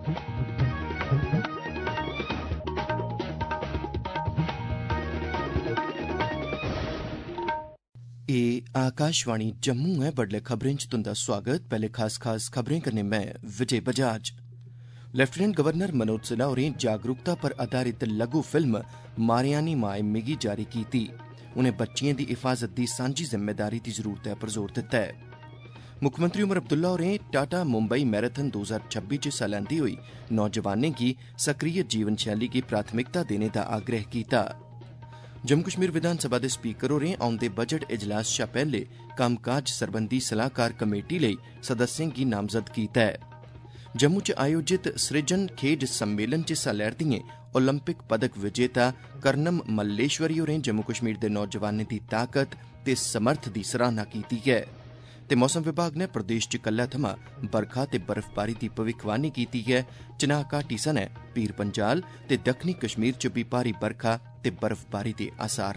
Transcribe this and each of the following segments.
आकाशवाणी जम्मू है। बडले खबरें च तुंदा स्वागत। पहले खास खबरें कन्नै मैं विजय बजाज। लेफ्टिनेंट गवर्नर मनोज सिन्हा होरें जागरूकता पर आधारित लघु फिल्म मारेआ नी माए मिगी जारी कीती। उनें बच्चिएं दी हिफाजत दी सांझी जिम्मेदारी दी जरूरतै पर जोर दित्ता है। मुक्खमंत्री उमर अब्दुल्ला होरें टाटा मुंबई मैराथन 2026 च हिस्सा लैंदे होई नौजवानें गी सक्रिय जीवन शैली गी प्राथमिकता देने दा आग्रह कीता। जम्मू कश्मीर विधानसभा दे स्पीकर होरें औंदे बजट इजलास शा पैह्ले कम्मकाज सरबंधी सलाहकार कमेटी लेई सदस्यें गी नामजद कीता है। जम्मू च आयोजित सृजन खेड्ढ सम्मेलन च हिस्सा लै'रदिएं ओलंपिक पदक विजेता कर्णम मल्लेश्वरी होरें जम्मू कश्मीर दे नौजवानें दी ताकत ते समर्थ दी सराहना कीती है। ते मौसम विभाग ने प्रदेश च कल्लै थमां बरखा ते बर्फबारी दी भविक्खवाणी कीती है। चिनाब घाटी सनै पीर पंजाल ते दक्खनी कश्मीर च बी भारी बरखा ते बर्फबारी दे आसार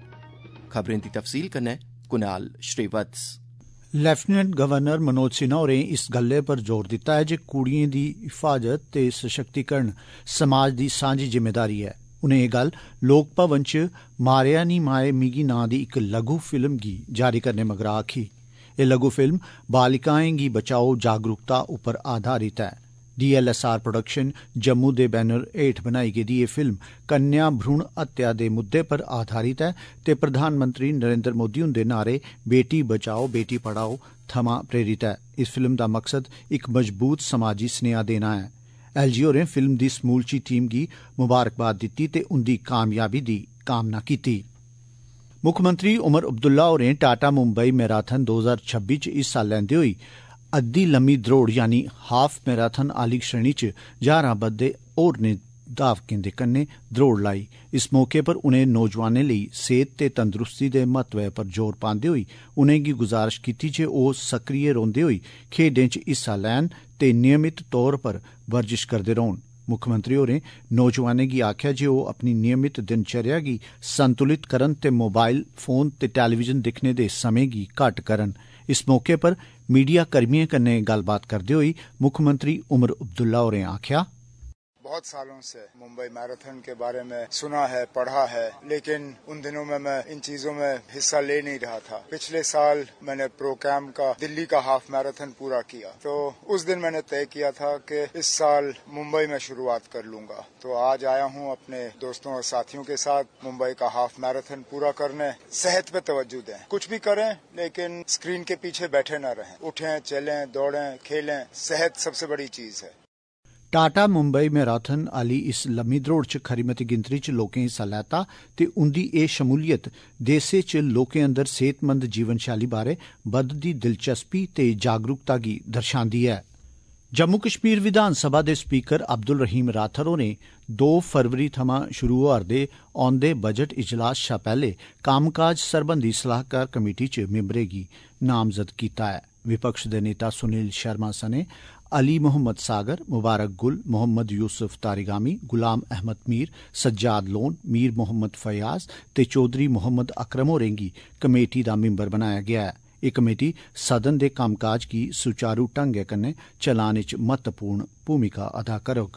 न। खबरें दी तफसील कन्नै कुनाल श्रीवत्स। लेफ्टिनेंट गवर्नर मनोज सिन्हा होरें इस गल्लै पर जोर दित्ता है जे कुड़िएं दी हिफाजत ते सशक्तिकरण समाज दी सांझी जिम्मेदारी है। उनें एह् गल्ल लोक भवन च मारेआ नी माए मिगी नां दी इक लघु फिल्म गी जारी करने मगरा आखी। एह् लघु फिल्म बालिकाएं गी बचाओ जागरूकता उप्पर आधारित है। DLSR प्रोडक्शन जम्मू दे बैनर हेठ बनाई गेदी एह् फिल्म कन्या भ्रूण हत्या दे मुद्दे पर आधारित है ते प्रधानमंत्री नरेंद्र मोदी हुंदे नारे बेटी बचाओ बेटी पढ़ाओ थमां प्रेरित है। इस फिल्म दा मकसद इक मजबूत समाजी सनेहा देना है। LG होरें फिल्म दी समूलची टीम गी मुबारकबाद दित्ती ते उंदी कामयाबी दी कामना कीती। मुक्खमंत्री उमर अब्दुल्ला होरें टाटा मुंबई मैराथन 2026 च हिस्सा लैंदे होई अद्धी लम्मी द्रोड़ यानी हाफ मैराथन आली श्रेणी च ज्हारां बद्दे होरनें धावकें दे कन्नै द्रोड़ लाई। इस मौके पर उनें नौजवानें लेई सेहत ते तंदरुस्ती दे महत्वै पर जोर पांदे होई उनेंगी गुजारिश कीती जे ओह् सक्रिय रौंह्दे होई खेड्डें च हिस्सा लैन ते नियमित तौर पर वर्जिश करदे रौह्न। मुक्खमंत्री होरें नौजवानें गी आखेआ जे ओह् अपनी नियमित दिनचर्या गी संतुलित करन ते मोबाइल फोन ते टेलीविजन दिक्खने दे समें गी घट्ट करन। इस मौके पर मीडिया कर्मियें कन्नै गल्लबात करदे होई मुक्खमंत्री उमर अब्दुल्ला होरें आखेआ, बहुत सालों से मुंबई मैराथन के बारे में सुना है, पढ़ा है, लेकिन उन दिनों में मैं इन चीजों में हिस्सा ले नहीं रहा था। पिछले साल मैंने प्रोग्राम का दिल्ली का हाफ मैराथन पूरा किया, तो उस दिन मैंने तय किया था कि इस साल मुंबई में शुरुआत कर लूंगा। तो आज आया हूं अपने दोस्तों और साथियों के साथ मुंबई का हाफ मैराथन पूरा करने। सेहत पे तवज्जो दें, कुछ भी करें लेकिन स्क्रीन के पीछे बैठे न रहें। उठें, चलें, दौड़ें, खेलें। सेहत सबसे बड़ी चीज है। टाटा मुंबई मैराथन आली इस लम्मी द्रोड़ च खरी मती गिनतरी च लोकें हिस्सा लैता ते उंदी एह् शमूलियत देसै च लोकें अंदर सेहतमंद जीवन शैली बारै बधदी दिलचस्पी ते जागरूकता गी दर्शांदी ऐ। जम्मू कश्मीर विधानसभा दे स्पीकर अब्दुल रहीम राथर होरें 2 फरवरी थमां शुरू होआ'रदे औंदे बजट इजलास शा पैह्ले कम्मकाज सरबंधी सलाहकार कमेटी च मिंबरें गी नामजद कीता है। विपक्ष दे नेता सुनील शर्मा सने अली मोहम्मद सागर, मुबारक गुल, मोहम्मद यूसुफ तारिगामी, गुलाम अहमद मीर, सज्जाद लोन, मीर मोहम्मद फयाज ते चौधरी मोहम्मद अकरम होरें गी कमेटी दा मिंबर बनाया गेआ है। एह् कमेटी सदन दे कम्मकाज गी सुचारू ढंगै कन्नै चलाने च महत्वपूर्ण भूमिका अदा करोग।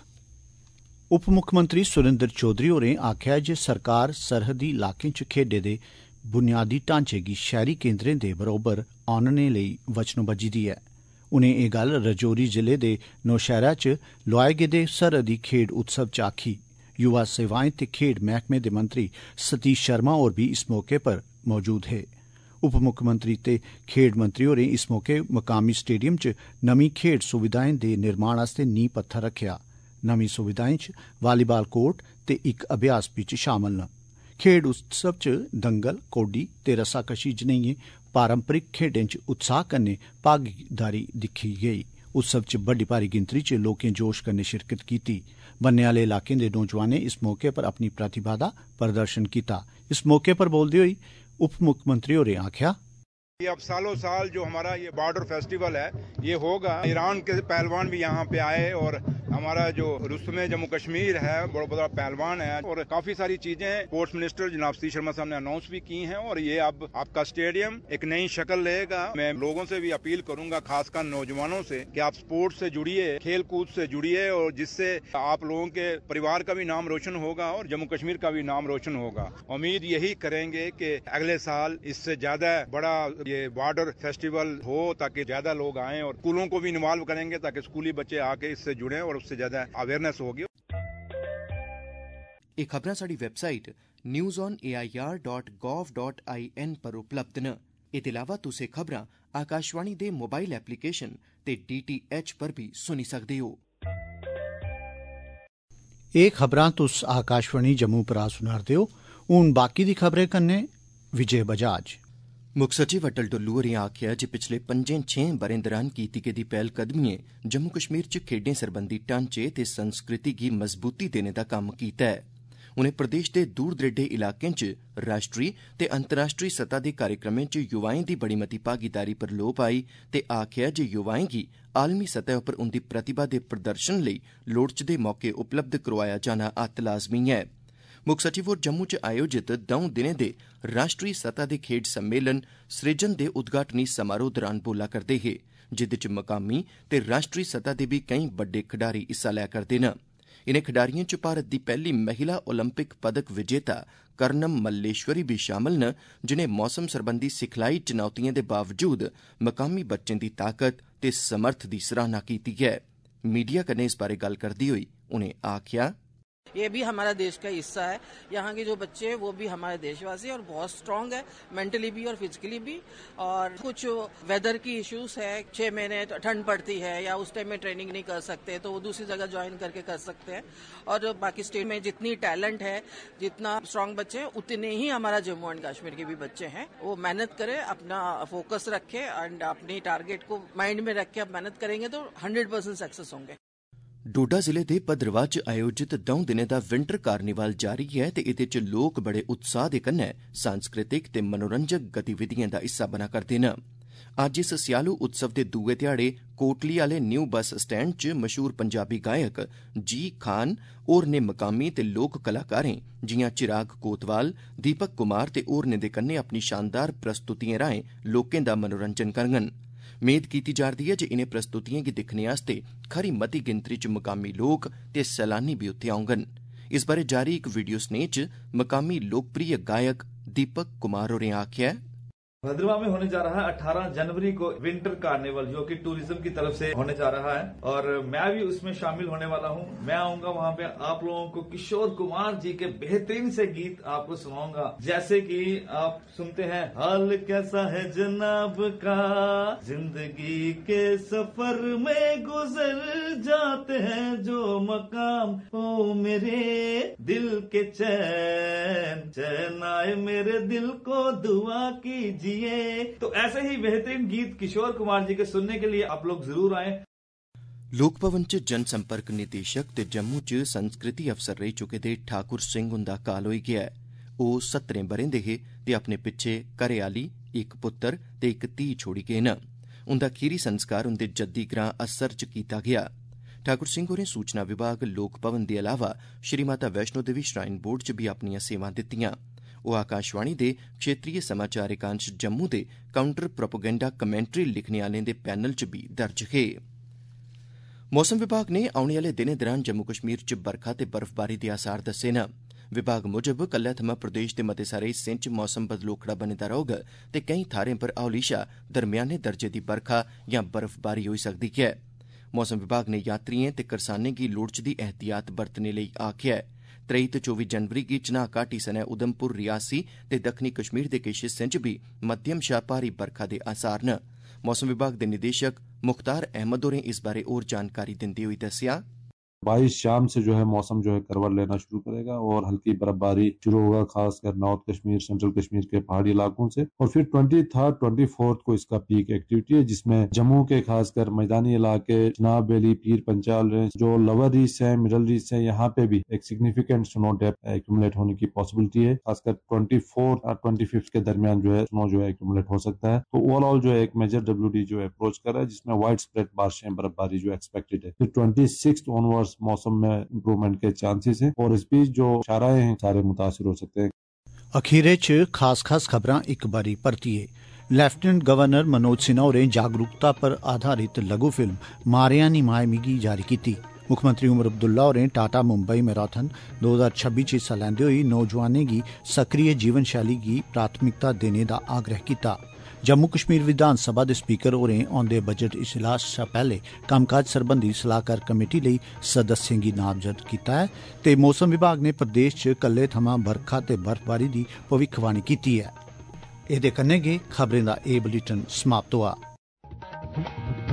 उप मुक्खमंत्री सुरेंद्र चौधरी होरें आखेआ जे सरकार सरहदी इलाकें च खेड्डे दे बुनियादी ढांचे गी शैहरी केन्द्रें दे बरोबर आह्नने लेई वचनबद्ध दी ऐ। उनें एह् गल्ल रजौरी जिले दे नौशैह्रा च लोआए गेदे सरहदी खेड्ड उत्सव च आखी। युवा सेवाएं ते खेड्ड मैह्कमे दे मंत्री सतीश शर्मा होर बी इस मौके पर मौजूद हे। उप मुक्खमंत्री ते खेड्ड मंत्री होरें इस मौके मकामी स्टेडियम च नमीं खेड्ड सुविधाएं दे निर्माण आस्तै नींह पत्थर रखेआ। नमीं सुविधाएं च वालीबाल कोर्ट ते इक अभ्यास पिच शामल न। खेड्ड उत्सव च दंगल, कौड्डी ते रस्साकशी जनेहियें पारंपरिक खेड्डें च उत्साह कन्नै भागीदारी दिक्खी गेई। उत्सव च बड्डी भारी गिनतरी च लोकें जोश कन्नै शिरकत कीती। बन्ने आले इलाकें दे नौजवानें इस मौके पर अपनी प्रतिभा दा प्रदर्शन कीता। इस मौके पर बोलदे होई उप मुक्खमंत्री होरें आखेआ, ये अब सालों साल जो हमारा ये बॉर्डर फेस्टिवल है ये होगा। ईरान के पहलवान भी यहाँ पे आए और हमारा जो रुस्तमे जम्मू कश्मीर है बड़ा बड़ा पहलवान है और काफी सारी चीजें स्पोर्ट्स मिनिस्टर जनाब सी शर्मा साहब ने अनाउंस भी की हैं और ये अब आपका स्टेडियम एक नई शक्ल लेगा। मैं लोगों से भी अपील करूंगा, खासकर नौजवानों से, कि आप स्पोर्ट्स से जुड़िए, खेल कूद से जुड़िए और जिससे आप लोगों के परिवार का भी नाम रोशन होगा और जम्मू कश्मीर का भी नाम रोशन होगा। उम्मीद यही करेंगे कि अगले साल इससे ज्यादा बड़ा ये बॉर्डर फेस्टिवल हो ताकि ज्यादा लोग आएं और स्कूलों को भी इन्वॉल्व करेंगे ताकि स्कूली बच्चे आके इससे जुड़ें और उससे ज्यादा अवेयरनेस होगी। ਇਹ ਖਬਰਾਂ ਸਾਡੀ ਵੈਬਸਾਈਟ newsonair.gov.in पर उपलब्ध न। इसदे इलावा तुस खबरां आकाशवाणी दे मोबाइल एप्लीकेशन ते DTH पर भी सुनी सकदे हो। ਇਹ खबरां तुस आकाशवाणी जम्मू परा सुनारदे हो। हुण बाकी दी खबरें कन्नै विजय बजाज। मुक्ख सचिव अटल डुल्लू होरें आखेआ जे पिछले 5-6 ब'रें दरान कीती गेदी पैह्लकदमिएं जम्मू कश्मीर च खेड्डें सरबंधी ढांचे ते संस्कृति गी मजबूती देने दा कम्म कीता है। उनें प्रदेश दे दूर दरेडे इलाकें च राष्ट्री ते अंतर्राष्ट्री सतह दे कार्यक्रमें च युवाएं दी बड़ी मती भागीदारी पर लोऽ पाई ते आखेआ जे युवाएं गी आलमी सतह उप्पर उंदी प्रतिभा दे प्रदर्शन लेई लोड़चदे मौके उपलब्ध करोआया जाना अत्त लाज़मी है। मुक्ख सचिव होर जम्मू च आयोजित 2 दिनें दे राष्ट्री सतह दे खेड्ड सम्मेलन सृजन दे उद्घाटनी समारोह दौरान बोला करदे हे, जिदे च मकामी ते राष्ट्री सतह दे भी केईं बड्डे खडारी हिस्सा लै करदे न। इनें खडारियों च भारत दी पैह्ली महिला ओलंपिक पदक विजेता कर्णम मल्लेश्वरी भी शामल न, जिनें मौसम सरबंधी सिखलाई चुनौतियों के बावजूद मकामी बच्चों की ताकत ते समर्थ की सराहना की है। मीडिया कन्नै इस बारे गल करदे होई उनें आखेआ, ये भी हमारा देश का हिस्सा है। यहाँ के जो बच्चे हैं वो भी हमारे देशवासी और बहुत स्ट्रांग है, मेंटली भी और फिजिकली भी। और कुछ वेदर की इश्यूज है, 6 महीने ठंड पड़ती है या उस टाइम में ट्रेनिंग नहीं कर सकते तो वो दूसरी जगह ज्वाइन करके कर सकते हैं। और बाकी स्टेट में जितनी टैलेंट है, जितना स्ट्रांग बच्चे हैं, उतने ही हमारा जम्मू एंड कश्मीर के भी बच्चे हैं। वो मेहनत करें, अपना फोकस रखे एंड अपनी टारगेट को माइंड में रख के आप मेहनत करेंगे तो 100% सक्सेस होंगे। डोडा जिले दे भद्रवाह च आयोजित 2 दिनें दा विंटर कार्निवाल जारी है ते एह्दे च लोक बड़े उत्साह दे कन्नै सांस्कृतिक ते मनोरंजक गतिविधिएं दा हिस्सा बना करदे न। अज्ज इस स्यालू उत्सव दे दूए ध्याड़े कोटली आह्ले न्यू बस स्टैंड च मशहूर पंजाबी गायक जी खान होरनें मकामी ते लोक कलाकारें जियां चिराग कोतवाल, दीपक कुमार ते होरनें दे कन्नै अपनी शानदार प्रस्तुतिएं राएं लोकें दा मनोरंजन करङन। मेद कीती जा'रदी है जे इनें प्रस्तुतिएं गी दिक्खने आस्तै खरी मती गिनतरी च मकामी लोक ते सैलानी भी उत्थे औङन। इस बारे जारी इक वीडियो स्नेह च मकामी लोकप्रिय गायक दीपक कुमार होरें आखेआ, भद्रवाह में होने जा रहा है 18 जनवरी को विंटर कार्निवल, जो कि टूरिज्म की तरफ से होने जा रहा है और मैं भी उसमें शामिल होने वाला हूं। मैं आऊंगा वहां पे, आप लोगों को किशोर कुमार जी के बेहतरीन से गीत आपको सुनाऊंगा, जैसे कि आप सुनते हैं, हाल कैसा है जनाब का, जिंदगी के सफर में गुजर जाते हैं जो मकाम, ओ मेरे दिल के चैन चैन आए मेरे दिल को दुआ कीजिए। तो ऐसे ही बेहतरीन गीत किशोर कुमार जी के सुनने के लिए आप लोग जरूर आए। लोक भवन च जनसंपर्क निदेशक ते जम्मू च संस्कृति अफसर रेही चुके दे ठाकुर सिंह हुंदा काल होई गेआ ऐ। ओह् 70 ब'रें दे हे ते अपने पिच्छे घरै आह्ली, इक पुत्तर ते इक धी छोड़ी गे न। उंदा खीरी संस्कार उंदे जद्दी ग्रां अस्सर च कीता गेआ। ठाकुर सिंह होरें सूचना विभाग, लोक भवन दे अलावा श्री माता वैष्णो देवी श्राइन बोर्ड च भी अपनियां सेवां दित्तियां। ओह् आकाशवाणी दे क्षेत्रीय समाचार एकांश जम्मू दे काउंटर प्रोपोगेंडा कमेंटरी लिखने आह्लें दे पैनल च भी दर्ज हे। मौसम विभाग ने औने आह्ले दिनें दौरान जम्मू कश्मीर च बरखा ते बर्फबारी दे आसार दस्से न। विभाग मुजब कल्लै थमां प्रदेश दे मते सारे हिस्सें च मौसम बदलोखड़ा बने दा रौह्ग ते केईं थाह्रें पर हौली शा दरम्याने दर्जे दी बरखा जां बर्फबारी होई सकदी ऐ। मौसम विभाग ने यात्रिएं ते करसानें गी लोड़चदी एहतियात बरतने लेई आखेआ ऐ। 23 ते 24 जनवरी गी चनाह घाटी सनै उधमपुर, रियासी ते दक्खनी कश्मीर दे किश हिस्सें च भी मध्यम शा भारी बरखा दे आसार न। मौसम विभाग दे निदेशक मुख्तार अहमद होरें इस बारे होर जानकारी दिंदे होई दस्सेआ, 22 शाम से जो है मौसम जो है करवट लेना शुरू करेगा और हल्की बर्फबारी शुरू होगा, खासकर नॉर्थ कश्मीर, सेंट्रल कश्मीर के पहाड़ी इलाकों से। और फिर 23rd, 24th को इसका पीक एक्टिविटी है, जिसमें जम्मू के खासकर मैदानी इलाके, चिनाब वैली, पीर पंचाल रेंज, जो लोअर रीच है, मिडल रीच है, यहाँ पे भी एक सिग्निफिकेंट स्नो डेप्थ एक्यूमुलेट होने की पॉसिबिलिटी है। खासकर 24 और 25 के दरमियान जो है स्नो जो है एक्यूमुलेट हो सकता है। तो ओवरऑल जो है एक मेजर WD जो है अप्रोच कर रहा है, जिसमें वाइड स्प्रेड बारिशें, बर्फबारी जो एक्सपेक्टेड है। फिर 26 ऑनवर्ड्स मौसम में इंप्रूवमेंट के चांसेस हैं और इस बीच जो इशारे हैं सारे मुतासिर हो सकते हैं। अखीरे च खास खबरां इक बारी परतिए। लेफ्टिनेंट गवर्नर मनोज सिन्हा होरें जागरूकता पर आधारित लघु फिल्म मारेआ नी माए मिगी जारी कीती। मुक्खमंत्री उमर अब्दुल्ला होरें टाटा मुंबई मैराथन 2026 च हिस्सा लैंदे होई नौजवानें गी सक्रिय जीवन शैली गी प्राथमिकता देने दा आग्रह कीता। जम्मू कश्मीर विधान सभा दे स्पीकर होरें औंदे बजट इजलास शा पैहले कम्मकाज सरबंधी सलाहकार कमेटी लेई सदस्यें गी नामजद कीता है ते मौसम विभाग ने प्रदेश च कल्ले थमां बरखा ते बर्फबारी दी भविक्खवाणी कीती है। एह्दे कन्नै गै खबरें दा एह् बुलेटिन समाप्त होआ।